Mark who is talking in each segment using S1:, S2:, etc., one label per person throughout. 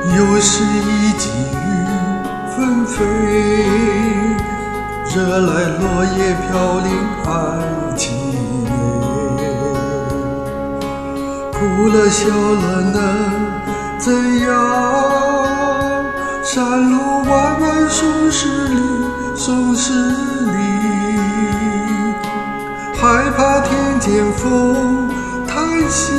S1: 又是一季雨纷飞，惹来落叶飘零爱情美。哭了笑了能怎样？山路弯弯数十里，数十里。害怕听见风叹息，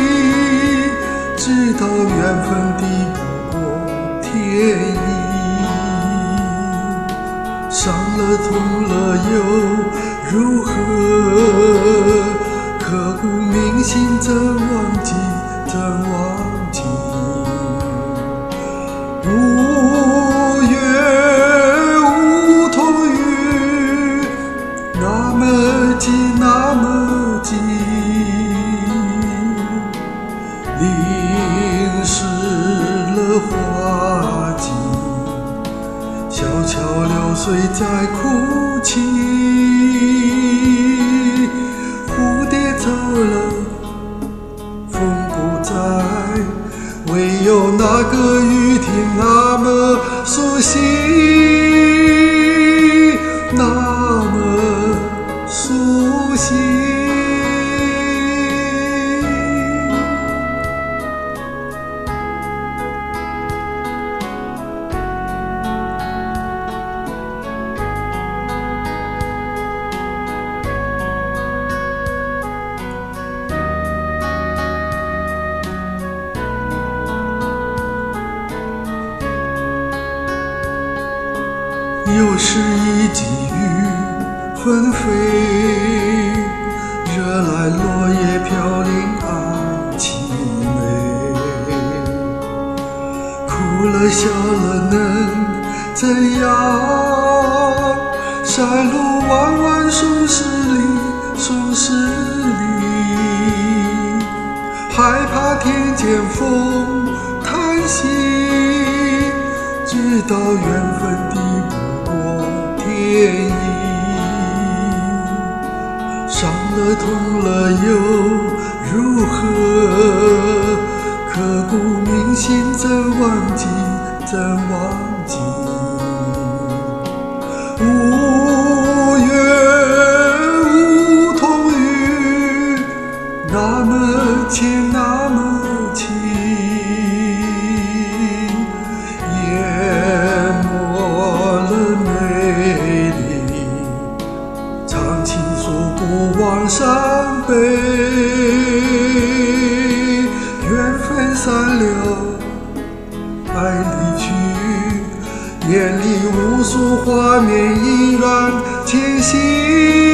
S1: 知道缘分抵不过天意。伤了痛了又如何？刻骨铭心怎忘记，怎忘记？无怨无痛雨，那么近那么近，淋湿了花季，悄悄流水在哭泣。蝴蝶走了，风不在，唯有那个雨停那么熟悉，那么熟悉。又是一季雨纷飞，惹来落叶飘零爱情美。哭了笑了能怎样？山路弯弯数十里，数十里。害怕听见风叹息，知道缘分抵不过天意。伤了痛了又如何？刻骨铭心怎忘记，怎忘记？无怨无痛雨，那么亲那么亲，淹没了美丽，长情诉不忘伤悲。缘分散了，爱离去，眼里无数画面依然清晰。